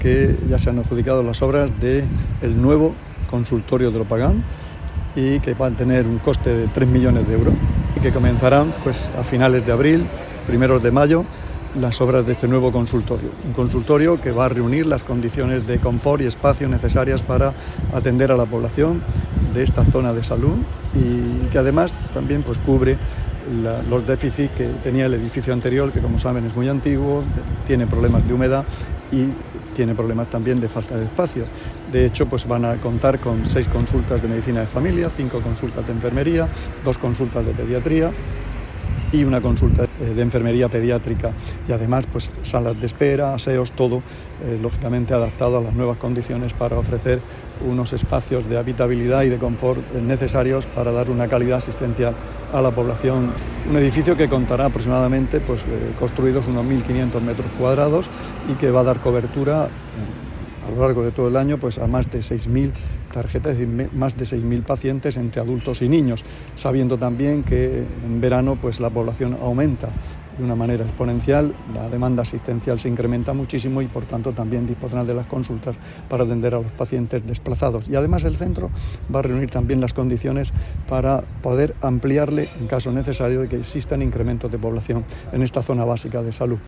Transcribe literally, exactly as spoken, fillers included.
que ya se han adjudicado las obras del nuevo consultorio de Lopagán y que van a tener un coste de tres millones de euros y que comenzarán pues, a finales de abril, primeros de mayo, las obras de este nuevo consultorio. Un consultorio que va a reunir las condiciones de confort y espacio necesarias para atender a la población de esta zona de salud y que además también pues, cubre la, los déficits que tenía el edificio anterior, que como saben es muy antiguo, tiene problemas de humedad y tiene problemas también de falta de espacio. De hecho, pues van a contar con seis consultas de medicina de familia, cinco consultas de enfermería, dos consultas de pediatría y una consulta de enfermería pediátrica y además pues salas de espera, aseos, todo eh, lógicamente adaptado a las nuevas condiciones para ofrecer unos espacios de habitabilidad y de confort necesarios para dar una calidad asistencial a la población. Un edificio que contará aproximadamente pues eh, construidos unos mil quinientos metros cuadrados y que va a dar cobertura eh, a lo largo de todo el año pues a más de seis mil tarjetas, es decir, más de seis mil pacientes entre adultos y niños, sabiendo también que en verano pues la población aumenta de una manera exponencial, la demanda asistencial se incrementa muchísimo y por tanto también dispondrán de las consultas para atender a los pacientes desplazados. Y además el centro va a reunir también las condiciones para poder ampliarle en caso necesario de que existan incrementos de población en esta zona básica de salud.